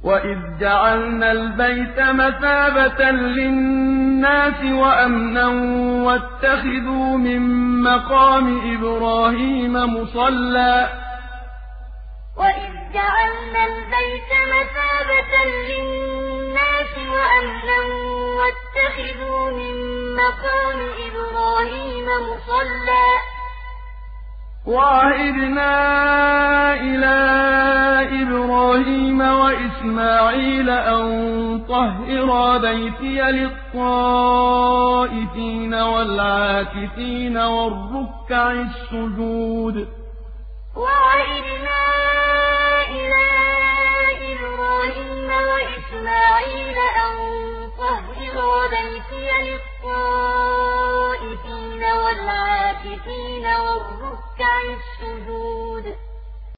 وَإِذْ جَعَلْنَا الْبَيْتَ مَثَابَةً لِّلنَّاسِ وَأَمْنًا وَاتَّخِذُوا مِن مَّقَامِ إِبْرَاهِيمَ مُصَلًّى ۖ وَإِذْ جَعَلْنَا الْبَيْتَ مَثَابَةً لِّلنَّاسِ وَأَمْنًا وَاتَّخِذُوا مِن مَّقَامِ إِبْرَاهِيمَ مُصَلًّى ۖ وَعَهِدْنَا إِلَىٰ إِبْرَاهِيمَ وَإِسْمَاعِيلَ أَن طَهِّرَا بَيْتِيَ لِلطَّائِفِينَ وَالْعَاكِفِينَ وَالرُّكَّعِ السُّجُودِ وَعَهِدْنَا